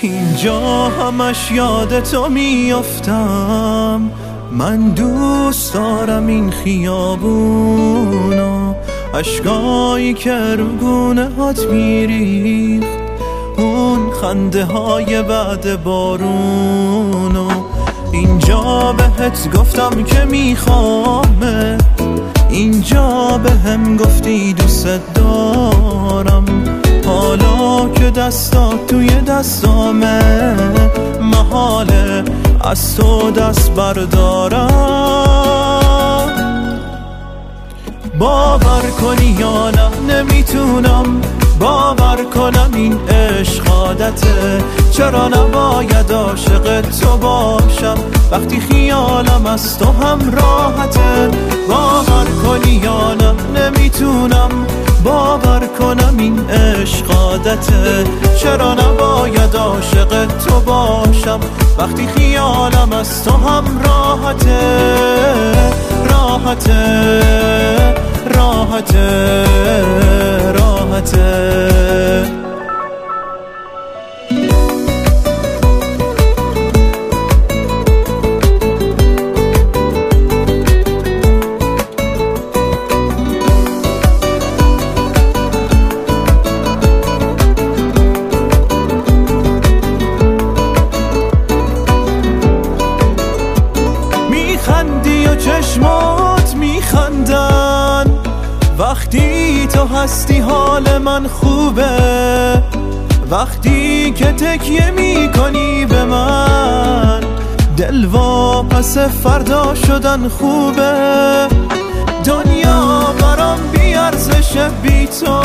اینجا همش یاد تو میافتم، من دوست دارم این خیابونو، اشکایی که رو گونه هات میریخت، اون خنده های بعد بارونو. اینجا بهت گفتم که میخوامت، اینجا بهم گفتی دوست دارم، حالا که دستات توی دستامه، محاله از تو دست بردارم. باور کنی یا نه نمیتونم باور کنم این عشق عادته، چرا نباید عاشق تو باشم وقتی خیالم از تو هم راحته. باور کنی یا نه نمیتونم باور کنم این عشق عادته، چرا نباید عاشق تو باشم وقتی خیالم از تو هم راحته. راحته راحته راحته. میخندی و چشمات میخندن وقتی تو هستی، حال من خوبه وقتی که تکیه میکنی به من، دل واپس فردا شدن خوبه. دنیا برام بیارزشه بی تو،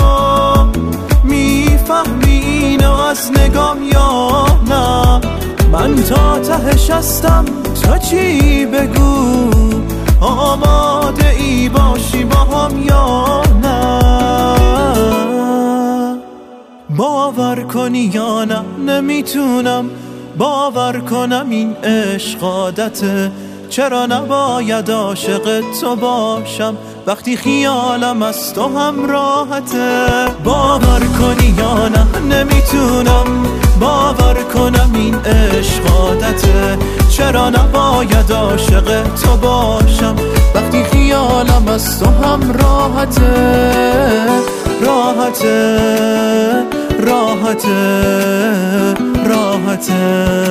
میفهمی اینو از نگام یا نه؟ من تا تهش هستم، تو چی بگو؟ آماده ای باشی با هم یا نه؟ باور کنی یا نه نمیتونم باور کنم این عشق عادته، چرا نباید عاشق تو باشم وقتی خیالم از تو هم راحته. باور کنی یا نه نمیتونم باور کنم این عشق عادته، چرا نباید عاشق تو باشم وقتی خیالم از تو هم راحته. راحته راحته راحته.